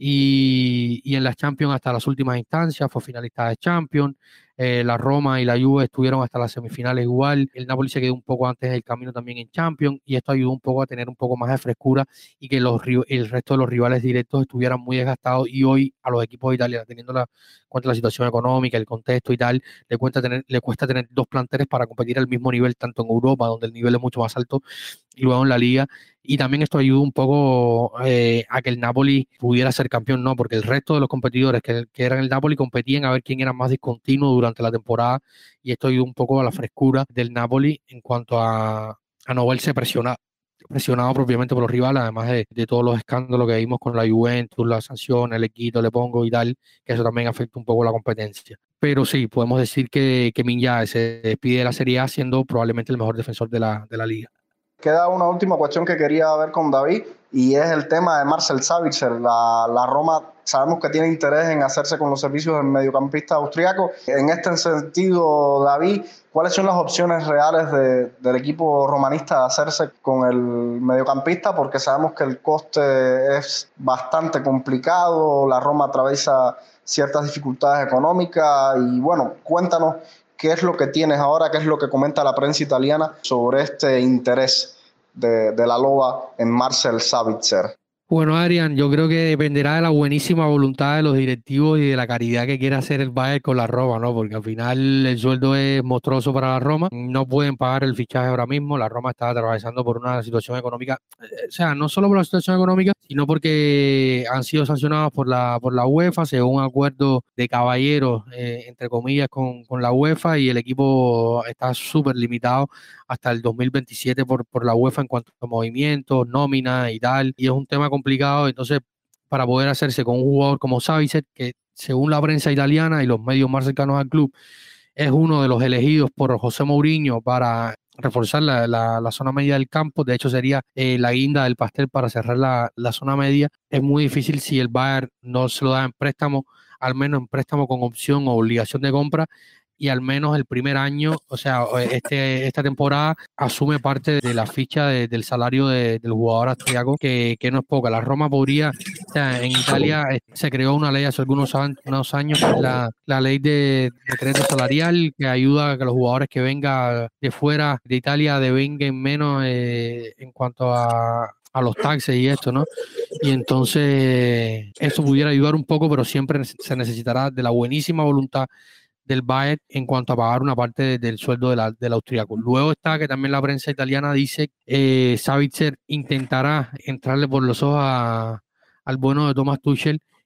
D: y, y en las Champions hasta las últimas instancias, fue finalista de Champions, eh, la Roma y la Juve estuvieron hasta las semifinales igual, el Napoli se quedó un poco antes del camino también en Champions y esto ayudó un poco a tener un poco más de frescura y que los, el resto de los rivales directos estuvieran muy desgastados y hoy a los equipos italianos, teniendo la, cuenta la situación económica, el contexto y tal, le cuesta tener, le cuesta tener dos planteles para competir al mismo nivel, tanto en Europa, donde el nivel es mucho más alto, y luego en la Liga. Y también esto ayudó un poco eh, a que el Napoli pudiera ser campeón, ¿no? Porque el resto de los competidores que, que eran el Napoli competían a ver quién era más discontinuo durante la temporada, y esto ayudó un poco a la frescura del Napoli en cuanto a, a no verse presionado. presionado propiamente por los rivales, además de, de todos los escándalos que vimos con la Juventus, las sanciones, le quito, le pongo y tal, que eso también afecta un poco la competencia. Pero sí, podemos decir que, que Min Jae se despide de la Serie A siendo probablemente el mejor defensor de la, de la liga.
A: Queda una última cuestión que quería ver con David y es el tema de Marcel Sabitzer. La, la Roma sabemos que tiene interés en hacerse con los servicios del mediocampista austriaco. En este sentido, David, ¿cuáles son las opciones reales de, del equipo romanista de hacerse con el mediocampista? Porque sabemos que el coste es bastante complicado, la Roma atraviesa ciertas dificultades económicas y bueno, cuéntanos qué es lo que tienes ahora, qué es lo que comenta la prensa italiana sobre este interés de, de la Loba en Marcel Sabitzer.
D: Bueno, Adrián, yo creo que dependerá de la buenísima voluntad de los directivos y de la caridad que quiera hacer el Bayern con la Roma, ¿no? Porque al final el sueldo es monstruoso para la Roma, no pueden pagar el fichaje ahora mismo, la Roma está atravesando por una situación económica, o sea, no solo por la situación económica, sino porque han sido sancionados por la, por la UEFA, según un acuerdo de caballeros, eh, entre comillas, con, con la UEFA, y el equipo está súper limitado hasta el dos mil veintisiete por, por la UEFA en cuanto a movimientos, nómina y tal, y es un tema complicado. Entonces, para poder hacerse con un jugador como Sabitzer, que según la prensa italiana y los medios más cercanos al club, es uno de los elegidos por José Mourinho para reforzar la, la, la zona media del campo, de hecho sería eh, la guinda del pastel para cerrar la, la zona media, es muy difícil si el Bayern no se lo da en préstamo, al menos en préstamo con opción o obligación de compra, y al menos el primer año, o sea, este, esta temporada asume parte de la ficha de, del salario de, del jugador austriaco, que, que no es poca. La Roma podría, o sea, en Italia se creó una ley hace algunos años, unos años que es la, la ley de decreto salarial, que ayuda a que los jugadores que vengan de fuera de Italia devenguen menos eh, en cuanto a a los taxes y esto, ¿no? Y entonces eso pudiera ayudar un poco, pero siempre se necesitará de la buenísima voluntad del Bayern en cuanto a pagar una parte de, del sueldo de la, del austríaco. Luego está que también la prensa italiana dice que eh, Sabitzer intentará entrarle por los ojos a, al bueno de Thomas Tuchel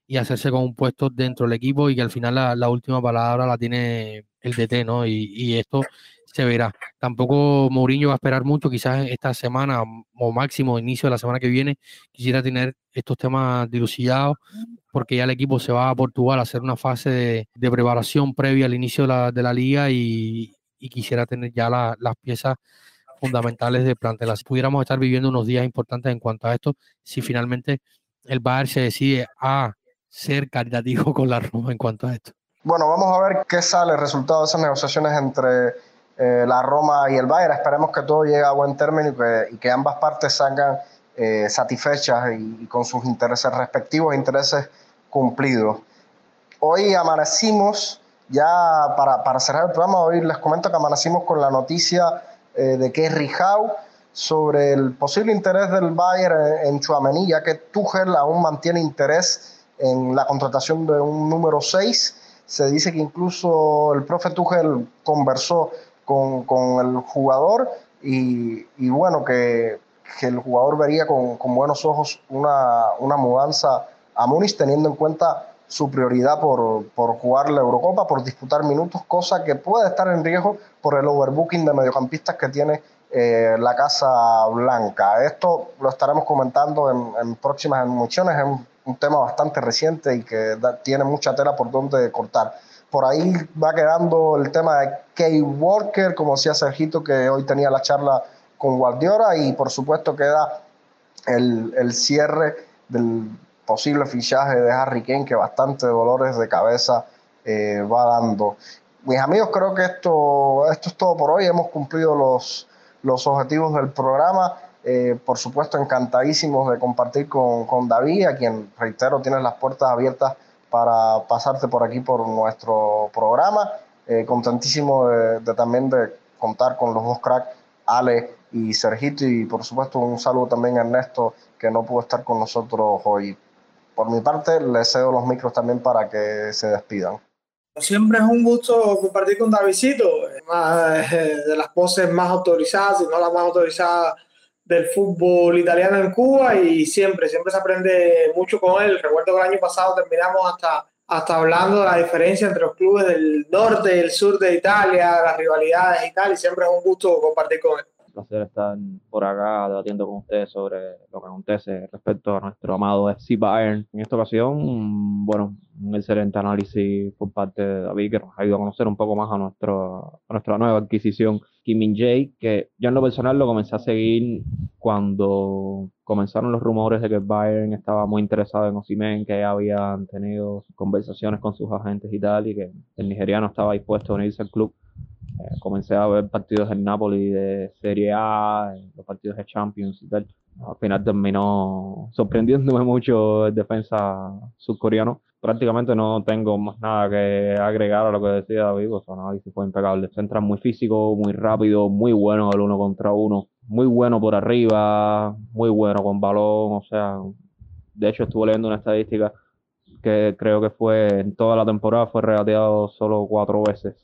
D: y hacerse con un puesto dentro del equipo y que al final la, la última palabra la tiene el D T, ¿no? Y, y esto se verá. Tampoco Mourinho va a esperar mucho, quizás esta semana o máximo inicio de la semana que viene quisiera tener estos temas dilucidados, porque ya el equipo se va a Portugal a hacer una fase de, de preparación previa al inicio de la, de la liga y, y quisiera tener ya la, las piezas fundamentales de plantel. Así pudiéramos estar viviendo unos días importantes en cuanto a esto, si finalmente el Bayern se decide a ser caritativo con la Roma en cuanto a esto.
A: Bueno, vamos a ver qué sale el resultado de esas negociaciones entre eh, la Roma y el Bayern. Esperemos que todo llegue a buen término y que, y que ambas partes salgan eh, satisfechas y, y con sus intereses respectivos, intereses cumplidos. Hoy amanecimos, ya para, para cerrar el programa, hoy les comento que amanecimos con la noticia eh, de Kerry Howe sobre el posible interés del Bayern en, en Tchouaméni, ya que Tuchel aún mantiene interés en la contratación de un número seis. Se dice que incluso el profe Tuchel conversó con, con el jugador y, y bueno, que, que el jugador vería con, con buenos ojos una, una mudanza a Múnich, teniendo en cuenta su prioridad por, por jugar la Eurocopa, por disputar minutos, cosa que puede estar en riesgo por el overbooking de mediocampistas que tiene eh, la Casa Blanca. Esto lo estaremos comentando en, en próximas emisiones, es un, un tema bastante reciente y que da, tiene mucha tela por donde cortar. Por ahí va quedando el tema de Kyle Walker, como decía Sergito, que hoy tenía la charla con Guardiola, y por supuesto queda el, el cierre del posible fichaje de Harry Kane, que bastante dolores de cabeza eh, va dando. Mis amigos, creo que esto, esto es todo por hoy. Hemos cumplido los, los objetivos del programa. Eh, por supuesto, encantadísimos de compartir con, con David, a quien, reitero, tienes las puertas abiertas para pasarte por aquí por nuestro programa. Eh, contentísimo de, de también de contar con los dos cracks, Ale y Sergito, y por supuesto un saludo también a Ernesto, que no pudo estar con nosotros hoy. Por mi parte, les cedo los micros también para que se despidan.
E: Siempre es un gusto compartir con Davidcito, más de las voces más autorizadas, si no las más autorizadas del fútbol italiano en Cuba, y siempre, siempre se aprende mucho con él. Recuerdo que el año pasado terminamos hasta, hasta hablando de la diferencia entre los clubes del norte y el sur de Italia, las rivalidades y tal, y siempre es un gusto compartir con él.
B: Un placer estar por acá debatiendo con ustedes sobre lo que acontece respecto a nuestro amado F C Bayern. En esta ocasión, bueno, un excelente análisis por parte de David, que nos ha ayudado a conocer un poco más a, nuestro, a nuestra nueva adquisición, Kim Min-jae, que yo en lo personal lo comencé a seguir cuando comenzaron los rumores de que el Bayern estaba muy interesado en Osimhen, que ya habían tenido conversaciones con sus agentes y tal, y que el nigeriano estaba dispuesto a unirse al club. Eh, comencé a ver partidos del Napoli de Serie A, los partidos de Champions y tal. Al final terminó sorprendiéndome mucho el defensa surcoreano. Prácticamente no tengo más nada que agregar a lo que decía David, pues su análisis fue impecable. Se entra muy físico, muy rápido, muy bueno el uno contra uno, muy bueno por arriba, muy bueno con balón. O sea, de hecho estuve leyendo una estadística que creo que fue en toda la temporada fue regateado solo cuatro veces.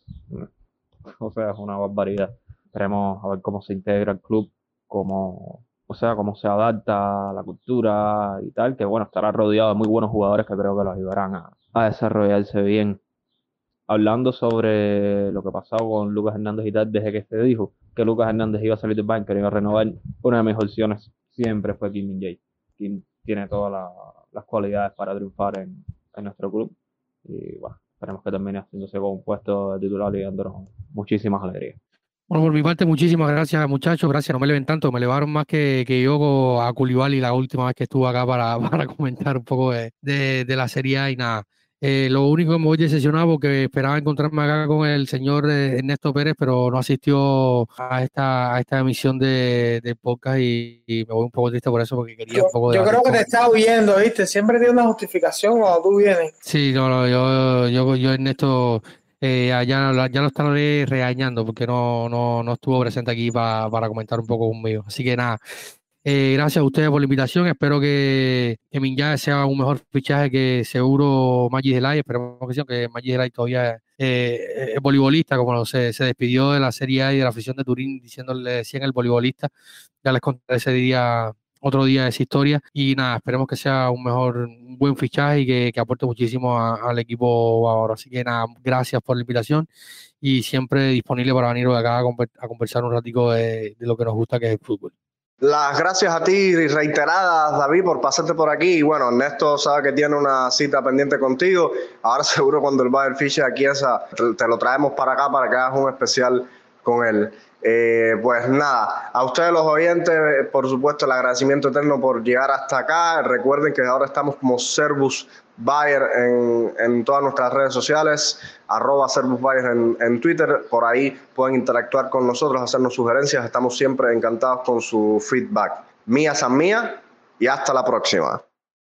B: O sea, es una barbaridad. Esperemos a ver cómo se integra el club, cómo, o sea, cómo se adapta a la cultura y tal, que bueno, estará rodeado de muy buenos jugadores que creo que lo ayudarán a, a desarrollarse bien. Hablando sobre lo que pasó con Lucas Hernández y tal, desde que se dijo que Lucas Hernández iba a salir del Bayern, que iba a renovar, una de mis opciones siempre fue Kim Min-jae. Kim tiene todas la, las cualidades para triunfar en, en nuestro club. Y bueno, esperemos que termine haciéndose con un puesto de titular y dándonos muchísimas alegrías.
D: Bueno, por mi parte, muchísimas gracias, muchachos. Gracias, no me eleven tanto. Me elevaron más que, que yo a Koulibaly la última vez que estuve acá para, para comentar un poco de, de, de la Serie A y nada. Eh, lo único que me voy decepcionado porque esperaba encontrarme acá con el señor eh, Ernesto Pérez, pero no asistió a esta, a esta emisión de, de podcast y, y me voy un poco triste por eso porque quería
E: Yo,
D: un poco de...
E: yo creo que te está huyendo, ¿viste? Siempre tiene una justificación cuando tú vienes.
D: Sí, no, no, yo, yo, yo Ernesto... Eh, ya, ya lo estaré regañando porque no, no, no estuvo presente aquí pa, para comentar un poco conmigo. Así que nada, eh, gracias a ustedes por la invitación. Espero que, que Min-jae sea un mejor fichaje que seguro Maggi Delay. Esperemos que sí, aunque Maggi Delay todavía eh, es voleibolista, como se, se despidió de la Serie A y de la afición de Turín diciéndole, decían el voleibolista. Ya les contaré ese día otro día de esa historia. Y nada, esperemos que sea un mejor, un buen fichaje y que, que aporte muchísimo a, al equipo bávaro. Así que nada, gracias por la invitación y siempre disponible para venir acá a, conver, a conversar un ratico de, de lo que nos gusta, que es el fútbol.
A: Las gracias a ti reiteradas, David, por pasarte por aquí. Y bueno, Ernesto sabe que tiene una cita pendiente contigo. Ahora seguro cuando el Bayern fiche aquí esa, te lo traemos para acá para que hagas un especial con él. Eh, pues nada, a ustedes los oyentes, por supuesto, el agradecimiento eterno por llegar hasta acá. Recuerden que ahora estamos como Servus Bayer en, en todas nuestras redes sociales, arroba Servus Bayer en, en Twitter. Por ahí pueden interactuar con nosotros, hacernos sugerencias. Estamos siempre encantados con su feedback. Mía san mía y hasta la próxima.